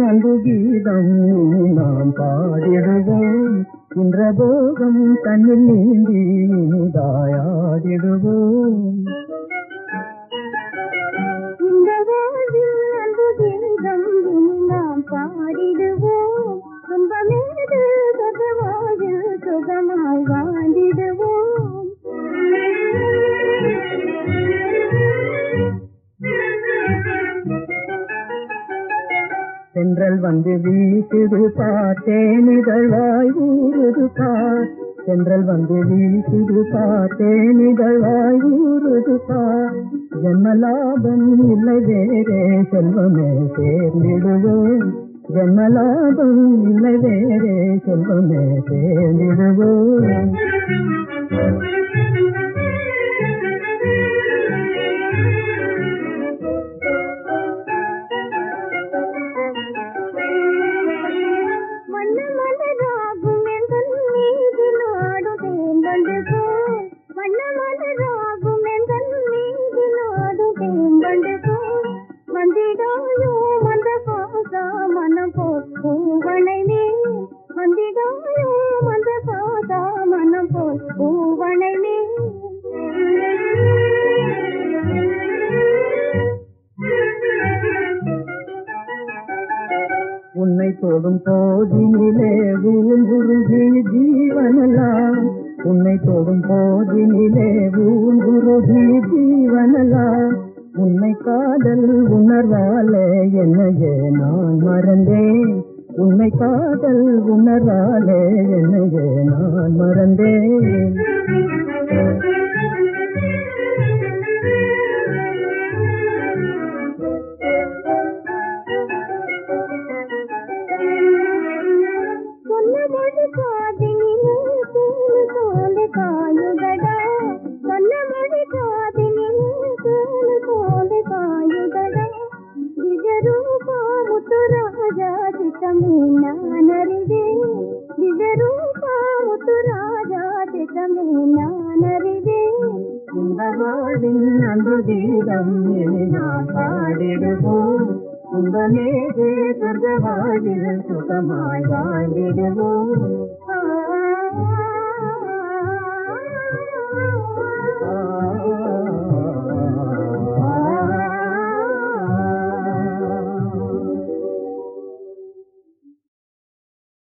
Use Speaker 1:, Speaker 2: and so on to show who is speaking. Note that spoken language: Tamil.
Speaker 1: அன்பு கீதம் நாம் பாடிடுவோம். இன்ற போகம் தன்னில் நீந்தி இனிதாயாடிடுவோம்.
Speaker 2: இந்த வாழ்வில் அன்பு கீதம் நாம் பாடிடுவோம். துன்பமேது சுகவாழ்வில் சுகமாய் வாழ்ந்திடுவோம்.
Speaker 1: சென்றல் வந்து வீசுது பார்த்தேனிதழ்வாய் ஊறுது பார். சென்றல் வந்து வீசுது பார்த்தேனிதழ்வாய் ஊறுது பார். ஜன்மலாபம் இல்லை வேறே செல்வமே சேர்ந்திடுவோம். ஜன்மலாபம் இல்லை வேறே செல்வமே சேர்ந்திடுவோம்.
Speaker 2: வந்திடாயோ மந்த பாசா மனம் போல் பூவனை மேல். வந்திடாயோ மந்த பாசா மனம் போல் பூவனை மேல்.
Speaker 1: உன்னை தொடும் போதினிலே ஊங்குருகி ஜீவனலாம். உன்னை தொடும் போதினிலே ஊங்குருகி ஜீவனலாம். உன்னை காதல் உணர்வாலே என்னையே நான் மறந்தேன். உன்னை காதல் உணர்வாலே என்னையே நான் மறந்தேன்.
Speaker 2: சொன்னமொழி காதினிலே தேனு போல காயுதடா. சொன்னமொழி காதினிலே தேனு போல காயுதடா. நிஜரூபா முத்துராஜா சித்தமே நான் அறிவேன். நிஜரூபா முத்துராஜா சித்தமே நான் அறிவேன்.
Speaker 1: இந்த வாழ்வின் அன்பு கீதம் இனி நாம் பாடிடுவோம். துன்பமேது சொர்க்க வாழ்வில் சுகமாய் வாழ்ந்திடுவோம்.